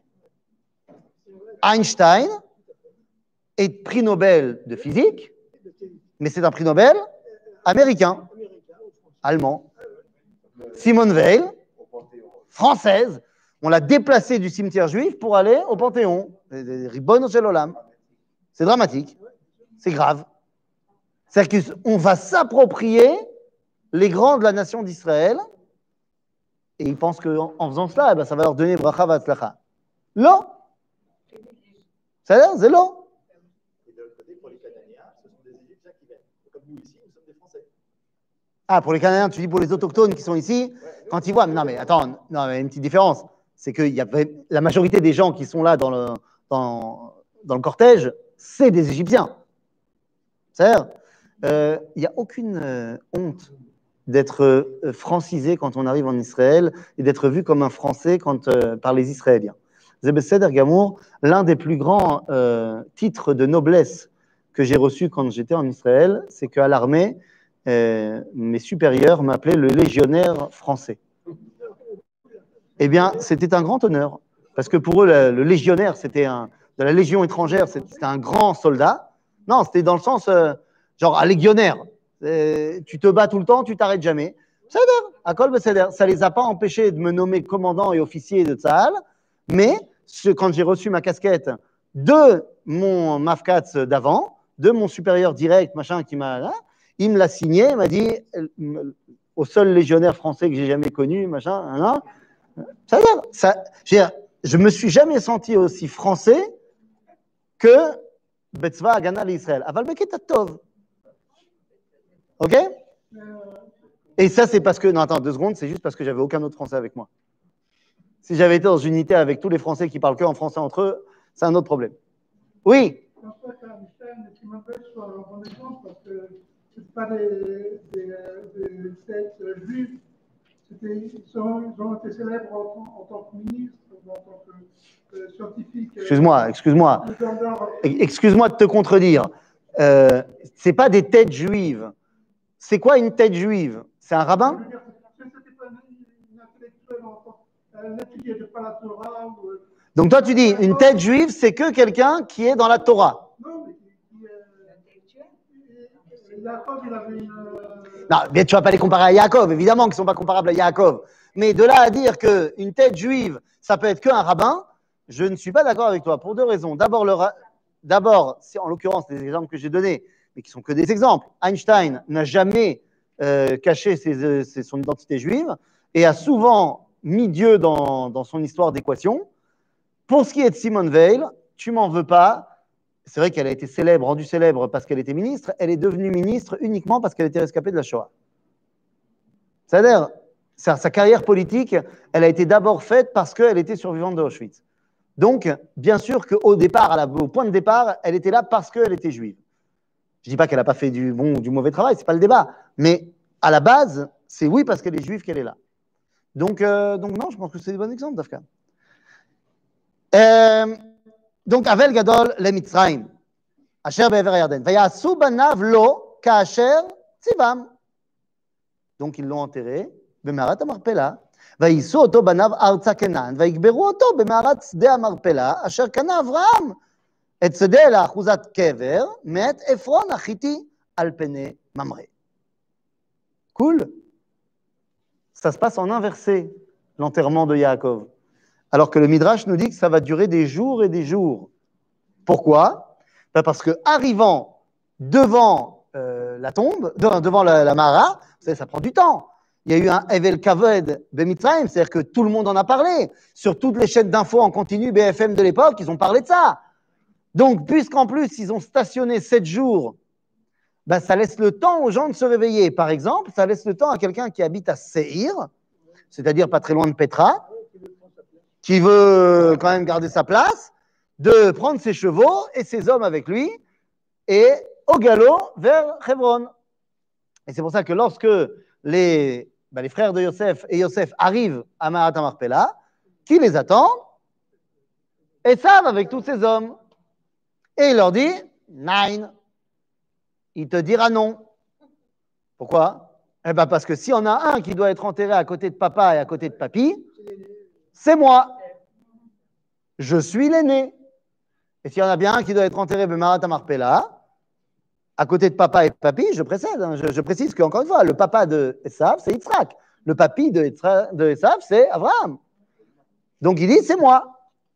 Einstein est prix Nobel de physique, mais c'est un prix Nobel américain, allemand. Simone Veil, française, on l'a déplacée du cimetière juif pour aller au Panthéon. Ribbon shel olam. C'est dramatique, c'est grave. C'est-à-dire qu'on va s'approprier les grands de la nation d'Israël et ils pensent qu'en faisant cela, ça va leur donner bracha v'atzlacha. Non. C'est-à-dire, c'est non. Et de l'autre côté, pour les Cananéens, ce sont des Égyptiens qui viennent. Comme nous ici, nous sommes des Français. Ah, pour les Cananéens, tu dis pour les autochtones qui sont ici, quand ils voient. Non, mais attends, non, mais une petite différence. C'est que la majorité des gens qui sont là dans le cortège, c'est des Égyptiens. C'est-à-dire, il n'y a aucune honte d'être francisé quand on arrive en Israël et d'être vu comme un Français par les Israéliens. Zebeseder Gamour, l'un des plus grands titres de noblesse que j'ai reçus quand j'étais en Israël, c'est qu'à l'armée, mes supérieurs m'appelaient le légionnaire français. Eh bien, c'était un grand honneur, parce que pour eux, le légionnaire, c'était de la légion étrangère, c'était un grand soldat. Non, c'était dans le sens, genre, un légionnaire. Tu te bats tout le temps, tu t'arrêtes jamais. Ça les a pas empêchés de me nommer commandant et officier de Tzahal, mais quand j'ai reçu ma casquette de mon mafkatz d'avant, de mon supérieur direct, machin, il me l'a signé, il m'a dit, au seul légionnaire français que j'ai jamais connu, machin, je me suis jamais senti aussi français que Betzva Agana l'Israël. Aval Beketa Tov. Ok? Et ça, c'est parce que. Non, attends, 2 secondes, c'est juste parce que j'avais aucun autre Français avec moi. Si j'avais été dans une unité avec tous les Français qui parlent que en français entre eux, c'est un autre problème. Oui? Je pense pas qu'Einstein et Simone Veil soient en bonne exemple parce que ce n'est pas des sectes juifs. Ils ont été célèbres en tant que ministres, en tant que scientifiques. Excuse-moi de te contredire. C'est pas des têtes juives. C'est quoi une tête juive? C'est un rabbin? C'était pas une intellectuelle, elle n'étudiait pas la Torah. Donc toi tu dis, une tête juive, c'est que quelqu'un qui est dans la Torah. Non, mais Jacob, il avait Non, mais tu ne vas pas les comparer à Yaakov, évidemment qu'ils ne sont pas comparables à Yaakov. Mais de là à dire qu'une tête juive, ça peut être qu'un rabbin, je ne suis pas d'accord avec toi pour deux raisons. D'abord, en l'occurrence, les exemples que j'ai donnés, mais qui sont que des exemples. Einstein n'a jamais caché son identité juive et a souvent mis Dieu dans son histoire d'équation. Pour ce qui est de Simone Veil, tu m'en veux pas. C'est vrai qu'elle a été célèbre, rendue célèbre parce qu'elle était ministre. Elle est devenue ministre uniquement parce qu'elle était rescapée de la Shoah. C'est-à-dire, sa carrière politique, elle a été d'abord faite parce qu'elle était survivante de Auschwitz. Donc, bien sûr qu'au départ, au point de départ, elle était là parce qu'elle était juive. Je ne dis pas qu'elle n'a pas fait du bon ou du mauvais travail, ce n'est pas le débat. Mais à la base, c'est oui parce qu'elle est juive qu'elle est là. Donc non, je pense que c'est des bons exemples, Dafka. Donc, Avel Gadol le Mitzrayim, Asher be'ever Yarden. Vayasu banav lo ka'asher tzivam. Donc, ils l'ont enterré, במערת המכפלה, וייסעו אותו בניו ארצה כנען, ויקברו אותו במערת שדה המכפלה, אשר קנה אברהם את שדה לאחוזת קבר, מת עפרון החיתי על פני ממרא. Cool. Ça se passe en inversé, l'enterrement de Yaakov. Alors que le Midrash nous dit que ça va durer des jours et des jours. Pourquoi? Parce que arrivant devant la tombe, devant la Mara, ça prend du temps. Il y a eu un Evel Kavod Bemitzrayim, c'est-à-dire que tout le monde en a parlé. Sur toutes les chaînes d'infos en continu BFM de l'époque, ils ont parlé de ça. Donc, puisqu'en plus, ils ont stationné 7 jours, ben, ça laisse le temps aux gens de se réveiller. Par exemple, ça laisse le temps à quelqu'un qui habite à Seir, c'est-à-dire pas très loin de Petra, qui veut quand même garder sa place, de prendre ses chevaux et ses hommes avec lui, et au galop vers Hebron. Et c'est pour ça que lorsque les frères de Yosef et Yosef arrivent à Ma'at HaMarpela, qui les attend? Esav avec tous ses hommes. Et il leur dit, Nein. Il te dira non. Pourquoi? Eh bien parce que s'il y en a un qui doit être enterré à côté de papa et à côté de papy, c'est moi. Je suis l'aîné. Et s'il y en a bien un qui doit être enterré à Ma'at HaMarpela, à côté de papa et papy, je précède. Hein, je précise qu'encore une fois, le papa de Esav, c'est Yitzhak. Le papy de Esav, c'est Abraham. Donc il dit, c'est moi.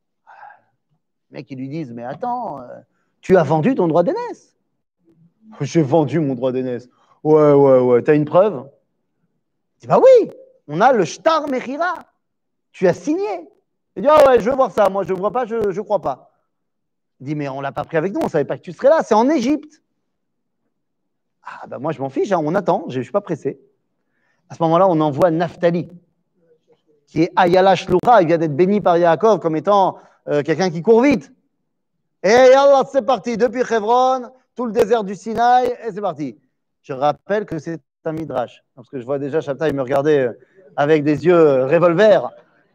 Les mecs, ils lui disent, mais attends, tu as vendu ton droit d'aînesse. J'ai vendu mon droit d'aînesse. Ouais, t'as une preuve? Il dit, bah oui, on a le Shtar Mechira. Tu as signé. Il dit, ah ouais, je veux voir ça. Moi, je ne vois pas, je ne crois pas. Il dit, mais on ne l'a pas pris avec nous, on ne savait pas que tu serais là. C'est en Égypte. Ah, ben moi, je m'en fiche, hein, on attend, je ne suis pas pressé. À ce moment-là, on envoie Naphtali, qui est Ayala Shloura, il vient d'être béni par Yaakov comme étant quelqu'un qui court vite. Et yallah, c'est parti, depuis Hebron, tout le désert du Sinaï, et c'est parti. Je rappelle que c'est un midrash, parce que je vois déjà Shabtai me regarder avec des yeux revolver.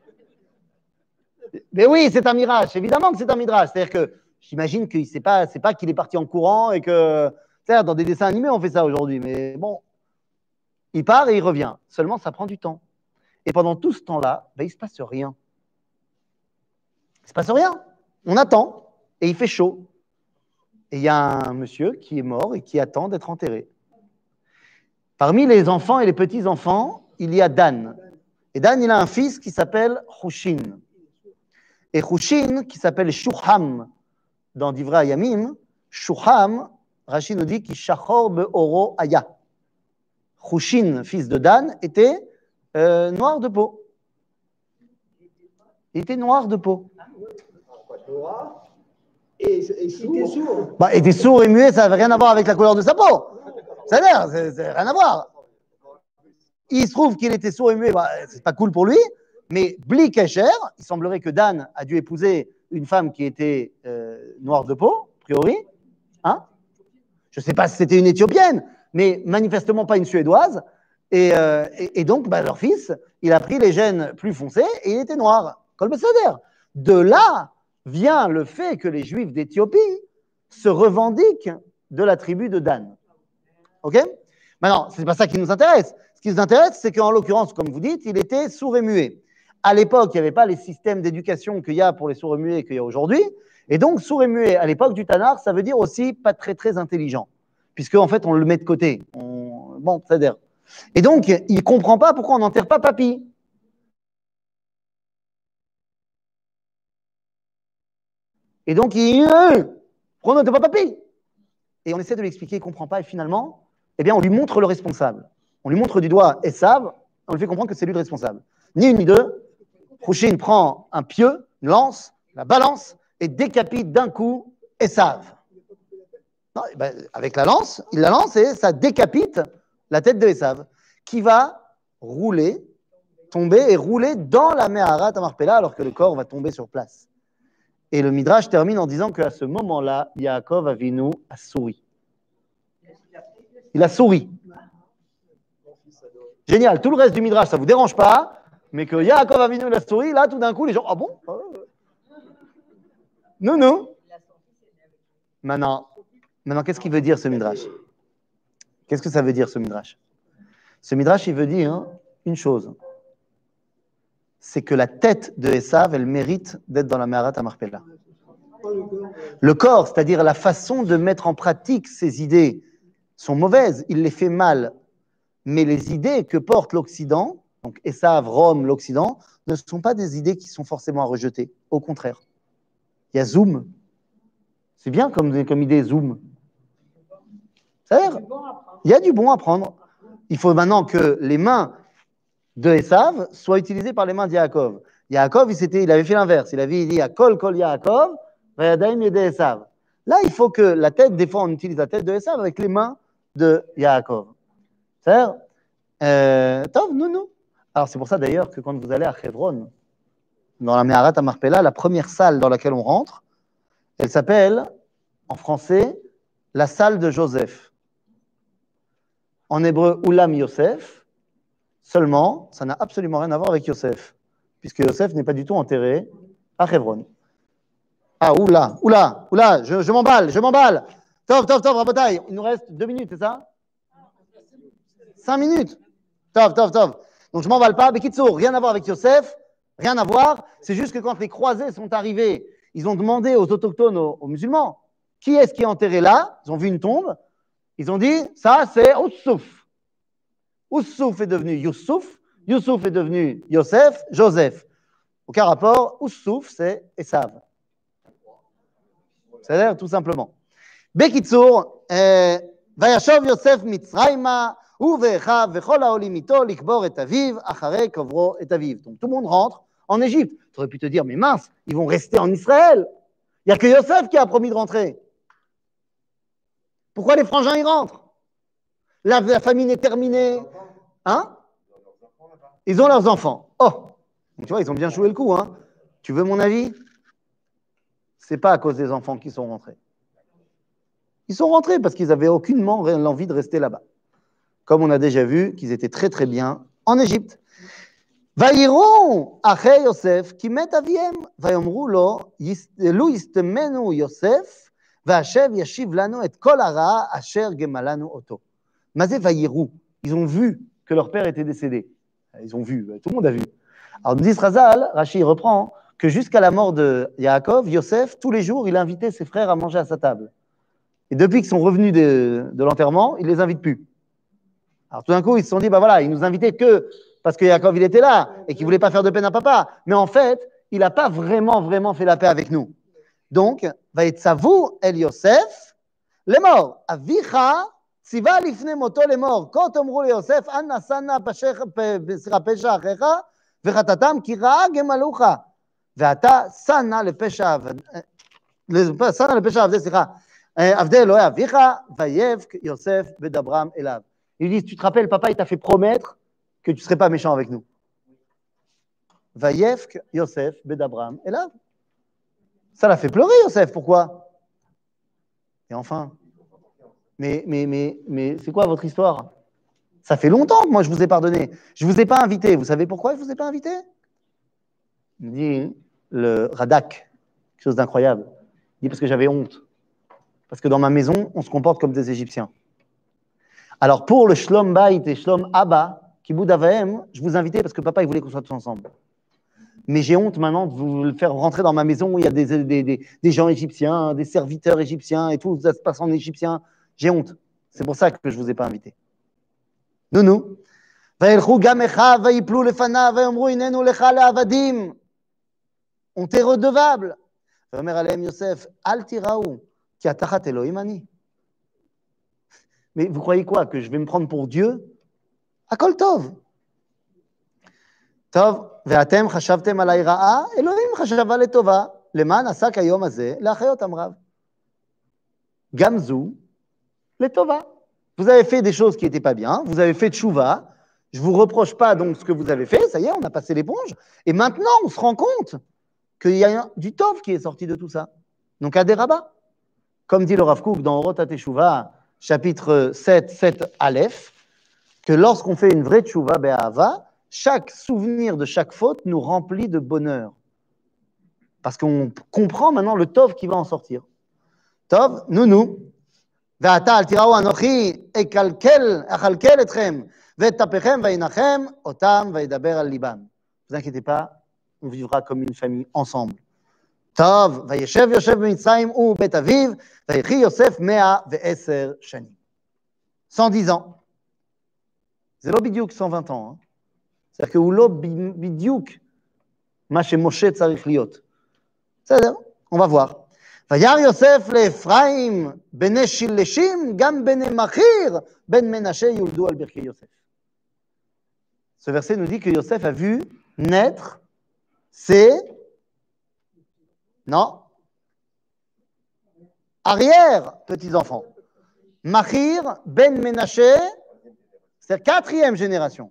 Mais oui, c'est un midrash, évidemment que c'est un midrash. C'est-à-dire que j'imagine que c'est pas qu'il est parti en courant et que... Dans des dessins animés, on fait ça aujourd'hui, mais bon, il part et il revient. Seulement, ça prend du temps. Et pendant tout ce temps-là, ben, il ne se passe rien. Il ne se passe rien. On attend et il fait chaud. Et il y a un monsieur qui est mort et qui attend d'être enterré. Parmi les enfants et les petits-enfants, il y a Dan. Et Dan, il a un fils qui s'appelle Hushin. Et Hushin, qui s'appelle Shuham dans Divrei Hayamim, Shuham, Rashi nous dit qu'il shachor be'oro aya. Hushin, fils de Dan, était noir de peau. Il était noir de peau. Et il était sourd. Bah, il était sourd et muet, ça n'avait rien à voir avec la couleur de sa peau. Ça n'a rien à voir. Il se trouve qu'il était sourd et muet, bah, c'est pas cool pour lui, mais Bli Kesher, il semblerait que Dan a dû épouser une femme qui était noire de peau, a priori. Hein? Je ne sais pas si c'était une Éthiopienne, mais manifestement pas une Suédoise. Et donc, bah, leur fils, il a pris les gènes plus foncés et il était noir. Kol Beseder. De là vient le fait que les Juifs d'Éthiopie se revendiquent de la tribu de Dan. OK? Maintenant, ce n'est pas ça qui nous intéresse. Ce qui nous intéresse, c'est qu'en l'occurrence, comme vous dites, il était sourd et muet. À l'époque, il n'y avait pas les systèmes d'éducation qu'il y a pour les sourds et muets qu'il y a aujourd'hui. Et donc, sourd et muet, à l'époque du Tanakh, ça veut dire aussi pas très, très intelligent. Puisque, en fait, on le met de côté. Bon, c'est-à-dire, Et donc, il ne comprend pas pourquoi on n'enterre pas papy. Et donc, pourquoi on n'enterre pas papy? Et on essaie de l'expliquer, il ne comprend pas. Et finalement, eh bien, on lui montre le responsable. On lui montre du doigt Esav, on lui fait comprendre que c'est lui le responsable. Ni une ni deux. Rouchin prend un pieu, une lance, la balance et décapite d'un coup Esav. Non, ben, avec la lance, il la lance et ça décapite la tête de Esav, qui va rouler, tomber et rouler dans la Meharat Marpella alors que le corps va tomber sur place. Et le Midrash termine en disant qu'à ce moment-là, Yaakov Avinu a souri. Il a souri. Génial, tout le reste du Midrash, ça ne vous dérange pas, mais que Yaakov Avinu a souri, là, tout d'un coup, les gens, ah bon? Non. Maintenant, qu'est-ce qu'il veut dire ce Midrash? Qu'est-ce que ça veut dire ce Midrash? Ce Midrash, il veut dire une chose. C'est que la tête de Esav, elle mérite d'être dans la Meharat Marpella. Le corps, c'est-à-dire la façon de mettre en pratique ces idées, sont mauvaises. Il les fait mal. Mais les idées que porte l'Occident, donc Esav, Rome, l'Occident, ne sont pas des idées qui sont forcément à rejeter. Au contraire. Il y a Zoom. C'est bien comme idée Zoom. C'est-à-dire, il y a du bon à prendre. Il faut maintenant que les mains de Esav soient utilisées par les mains de Yaakov. Yaakov, il avait fait l'inverse. Il avait dit à Kol Yaakov, Vayadaim Yede Esav. Là, il faut que la tête, des fois, on utilise la tête de Esav avec les mains de Yaakov. C'est-à-dire, non. Alors, c'est pour ça d'ailleurs que quand vous allez à Hebron, dans la Meharat Marpella, la première salle dans laquelle on rentre, elle s'appelle, en français, la salle de Joseph. En hébreu, Ulam Yosef. Seulement, ça n'a absolument rien à voir avec Yosef, puisque Yosef n'est pas du tout enterré à Hebron. Ah, oula, je m'emballe. Tov, rabotaï, il nous reste 2 minutes, c'est ça? 5 minutes. Tov. Donc, je m'emballe pas. Bekitsour, rien à voir avec Yosef, rien à voir. C'est juste que quand les croisés sont arrivés, ils ont demandé aux autochtones, aux musulmans, qui est-ce qui est enterré là? Ils ont vu une tombe. Ils ont dit, ça, c'est Oussouf. Oussouf est devenu Youssouf. Youssouf est devenu Yosef, Joseph. Aucun rapport. Oussouf, c'est Esav. C'est-à-dire, tout simplement. Bekitsour, Vayashov Yosef Mitzrayma, Uvechav, Vechol Haolim ito, Likbor et Aviv, Acharei Kovro et Aviv. Donc, tout le monde rentre en Égypte. Tu aurais pu te dire, mais mince, ils vont rester en Israël. Il n'y a que Yosef qui a promis de rentrer. Pourquoi les frangins y rentrent? La famine est terminée. Hein? Ils ont leurs enfants. Oh, tu vois, ils ont bien joué le coup. Hein? Tu veux mon avis? C'est pas à cause des enfants qu'ils sont rentrés. Ils sont rentrés parce qu'ils n'avaient aucunement l'envie de rester là-bas. Comme on a déjà vu qu'ils étaient très très bien en Égypte. Vayiron achei Yosef ki met aviem vayomru lo lu yistemenu Yosef v'Hashem yashiv lanu et kol hara asher gemalanu oto. Mazé vayiru, ils ont vu que leur père était décédé. Ils ont vu, tout le monde a vu. Alors nous dit Razal, Rashi reprend que jusqu'à la mort de Yaakov, Yosef, tous les jours, il invitait ses frères à manger à sa table. Et depuis qu'ils sont revenus de l'enterrement, il ne les invite plus. Alors tout d'un coup, ils se sont dit, bah voilà, il nous invitait que parce que Yaakov, il était là et qu'il ne voulait pas faire de peine à papa. Mais en fait, il n'a pas vraiment fait la paix avec nous. Donc, Vaïtsavu el Yosef, les morts. Avicha, ציווה לפני מותו לאמור, כה תאמרו ליוסף, אנא שנא פשע אחיך וחטאתם כי רעה גמלוך, ואתה שנא לפשע עבדי אלוהי אביך, ויבך יוסף בדברם אליו. Ils disent, tu te rappelles, papa, il t'a fait promettre que tu ne serais pas méchant avec nous. Vayevk Yosef bedabram elav. Ça l'a fait pleurer, Yosef. Pourquoi? Et enfin, mais c'est quoi votre histoire? Ça fait longtemps que moi je vous ai pardonné. Je ne vous ai pas invité. Vous savez pourquoi je ne vous ai pas invité? Il me dit le Radak, quelque chose d'incroyable. Il dit parce que j'avais honte. Parce que dans ma maison, on se comporte comme des Égyptiens. Alors pour le Shlom Bayit et Shlom Abba, Kibbout Avahem, je vous invitais parce que papa il voulait qu'on soit tous ensemble. Mais j'ai honte maintenant de vous faire rentrer dans ma maison où il y a des gens égyptiens, des serviteurs égyptiens et tout, ça se passe en égyptien. J'ai honte. C'est pour ça que je ne vous ai pas invité. Nounou. וילכו גם אחיו ויפלו לפניו ויאמרו הננו לך לעבדים. On t'est redevable. ואומר עליהם יוסף, אל תיראו, כי התחת אלוהים אני. Mais vous croyez quoi? Que je vais me prendre pour Dieu? הכל טוב. טוב, ואתם חשבתם עליי רעה, אלוהים חשבה לטובה, למען עסק היום הזה להחיות אמריו. גם זו, לטובה. Vous avez fait des choses qui n'étaient pas bien, vous avez fait tchouva, je ne vous reproche pas donc ce que vous avez fait, ça y est, on a passé l'éponge, et maintenant on se rend compte qu'il y a du tov qui est sorti de tout ça. Donc à des rabats. Comme dit le Rav Kook dans Orot HaTeshuvah, chapitre 7, 7 Aleph, que lorsqu'on fait une vraie tchouva be'ahava, chaque souvenir de chaque faute nous remplit de bonheur. Parce qu'on comprend maintenant le tov qui va en sortir. Tov, nounou. ועתה אל תיראו אנוכי אכלכל אתכם ואת טפכם וינחם אותם וידבר על ליבם. Ne vous inquiétez pas, on vivra comme une famille ensemble. טוב, וישב יושב במצרים הוא בית אביו, ויחי יוסף 110 שנים. 110 ans. זה לא בדיוק 120 ans. C'est-à-dire שהוא לא בדיוק מה שמשה צריך להיות. בסדר, on va voir. וירא יוסף לאפרים בני שילשים, גם בני מכיר, בן מנשה יולדו על ברכי יוסף. Ce verset nous dit que Yosef a vu naître ses, non, arrière-petits-enfants. Machir, Ben Menaché, c'est la 4e génération.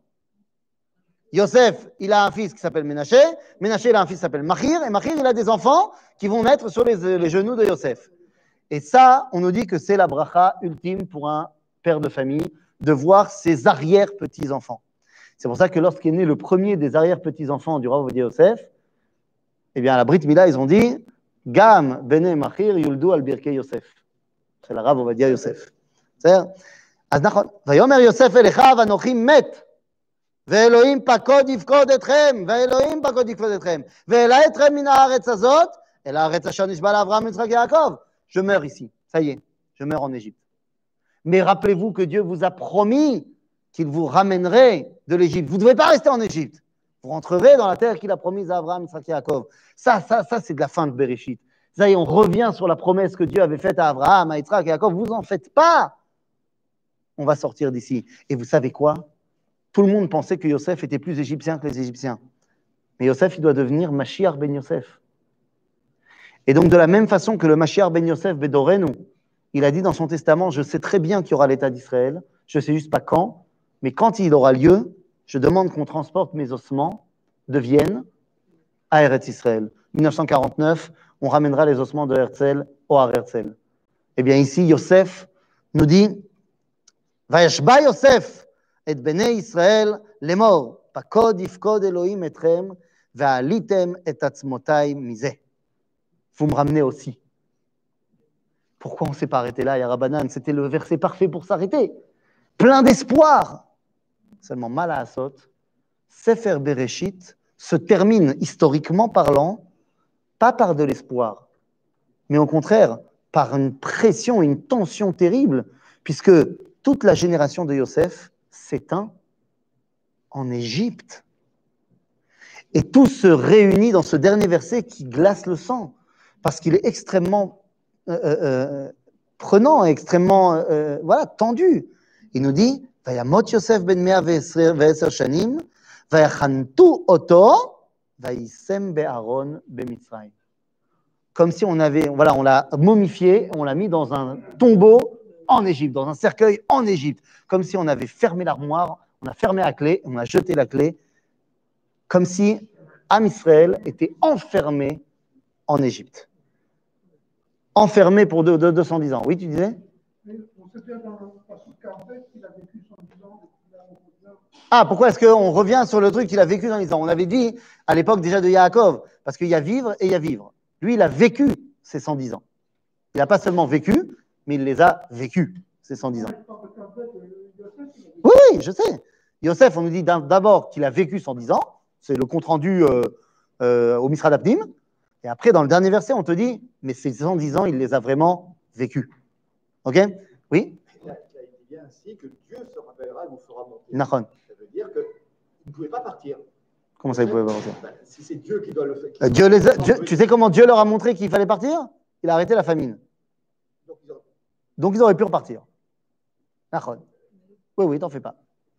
Yosef, il a un fils qui s'appelle Menaché. Menaché, il a un fils qui s'appelle Machir. Et Machir, il a des enfants qui vont naître sur les genoux de Yosef. Et ça, on nous dit que c'est la bracha ultime pour un père de famille, de voir ses arrière-petits-enfants. C'est pour ça que lorsqu'est né le premier des arrière-petits-enfants du Rav Ovadia Yosef, eh bien, à la Brit Mila, ils ont dit Gam bene Machir yuldu al birkei Yosef. C'est la Rav Ovadia Yosef. C'est-à-dire, אז נכון, ויאמר יוסף אל אחיו אנוכי מת. ואלוהים פקוד יפקוד אתכם, ואלוהים פקוד יפקוד אתכם, ואלה אתכם מן הארץ הזאת, אל הארץ אשר נשבע לאברהם, יצחק ויעקב. Je meurs ici, ça y est, je meurs en Égypte. Mais rappelez-vous que Dieu vous a promis qu'il vous ramènerait de l'Égypte. Vous ne devez pas rester en Égypte. Vous rentrerez dans la terre qu'il a promise à Abraham, Yitzhak et Yaakov. Ça, c'est de la fin de Bereshit. Ça y est, on revient sur la promesse que Dieu avait faite à Abraham, à Yitzhak et Yaakov. Vous en faites pas. On va sortir d'ici. Et vous savez quoi? Tout le monde pensait que Yosef était plus égyptien que les Égyptiens. Mais Yosef, il doit devenir Mashiach ben Yosef. Et donc, de la même façon que le Mashiach ben Yosef Bedorenu, il a dit dans son testament, je sais très bien qu'il y aura l'État d'Israël, je ne sais juste pas quand, mais quand il aura lieu, je demande qu'on transporte mes ossements de Vienne à Eretz Israël. 1949, on ramènera les ossements de Herzl au Har Herzl. Eh bien, ici, Yosef nous dit, Vayashba Yosef et bnei Israël lemor, pakod yifkod Elohim etchem, ve'alitem et atzmotai mizeh. Vous me ramenez aussi. Pourquoi on ne s'est pas arrêté là, Yarabanan? C'était le verset parfait pour s'arrêter. Plein d'espoir. Seulement, Malaasot, Sefer Bereshit se termine, historiquement parlant, pas par de l'espoir, mais au contraire, par une pression, une tension terrible, puisque toute la génération de Yosef s'éteint en Égypte. Et tout se réunit dans ce dernier verset qui glace le sang, parce qu'il est extrêmement prenant, extrêmement tendu. Il nous dit, Vayamot Yosef ben 110 shanim, vayachantu oto, vayisem be'aron be'mitzrayim. Comme si on l'a momifié, on l'a mis dans un tombeau en Égypte, dans un cercueil en Égypte. Comme si on avait fermé l'armoire, on a fermé la clé, on a jeté la clé, comme si Am Israël était enfermé en Égypte. Enfermé pour 210 ans. Oui, tu disais? On sait bien dans le passage 47 qu'il a vécu 110 ans. Ah, pourquoi est-ce qu'on revient sur le truc qu'il a vécu dans les ans? On avait dit à l'époque déjà de Yaakov, parce qu'il y a vivre et il y a vivre. Lui, il a vécu ces 110 ans. Il n'a pas seulement vécu, mais il les a vécus, ces 110 ans. Oui, je sais. Yosef, on nous dit d'abord qu'il a vécu 110 ans. C'est le compte-rendu au Misra d'Apnim. Et après, dans le dernier verset, on te dit, mais ces 110 ans, il les a vraiment vécus. OK? Oui? Il a été bien ainsi que Dieu se rappellera et vous fera monter. Nachon. Ça veut dire qu'ils ne pouvaient pas partir. Comment ça, ils pouvaient pas partir? Si c'est Dieu qui doit le faire. Tu sais comment Dieu leur a montré qu'il fallait partir? Il a arrêté la famine. Donc ils auraient pu repartir. Nachon. Oui, t'en fais pas.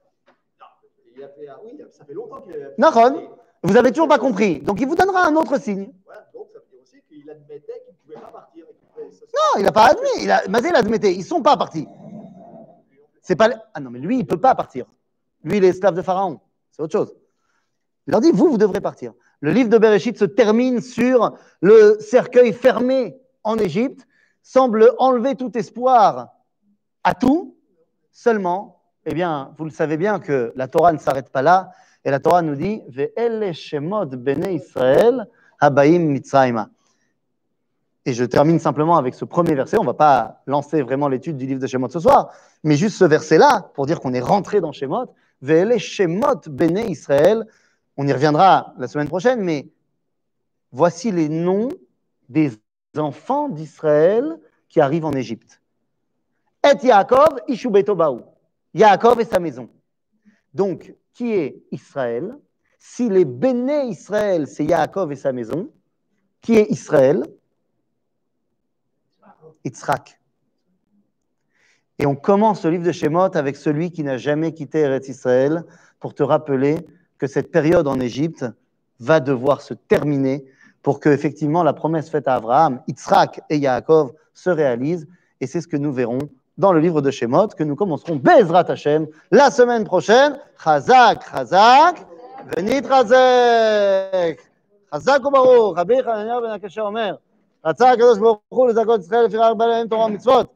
Oui, ça fait longtemps qu'il a. Nachon. Vous avez toujours pas compris. Donc il vous donnera un autre signe. Voilà, donc ça veut dire aussi qu'il admettait qu'ils ne pouvaient pas partir. Non, il n'a pas admis. Mazé admettait. Ils ne sont pas partis. C'est pas. Ah non, mais lui, il ne peut pas partir. Lui, il est esclave de Pharaon. C'est autre chose. Il leur dit, vous devrez partir. Le livre de Bereshit se termine sur le cercueil fermé en Égypte, semble enlever tout espoir à tout. Seulement, eh bien, vous le savez bien que la Torah ne s'arrête pas là. Et la Torah nous dit, Ve'ele shemot bnei Israël habaim mitzrayma. Et je termine simplement avec ce premier verset. On ne va pas lancer vraiment l'étude du livre de Shemot ce soir, mais juste ce verset-là, pour dire qu'on est rentré dans Shemot. Ve'ele shemot bnei Israël. On y reviendra la semaine prochaine, mais voici les noms des enfants d'Israël qui arrivent en Égypte. Et Yaakov, Ishu beto baou. Yaakov et sa maison. Donc, qui est Israël? Si les béné Israël, c'est Yaakov et sa maison, qui est Israël? Yitzhak. Et on commence le livre de Shemot avec celui qui n'a jamais quitté Eretz Israël pour te rappeler que cette période en Égypte va devoir se terminer pour que effectivement la promesse faite à Abraham, Yitzhak et Yaakov se réalise. Et c'est ce que nous verrons dans le livre de Shemot, que nous commencerons Bezrat Hashem la semaine prochaine. Chazak, Chazak, Venit Razek. Chazak ubaruch, Rabbi Hanania ben Akasha Omer, רצה הקדוש ברוך הוא לזכות ישראל לפי 40 תורה ומצוות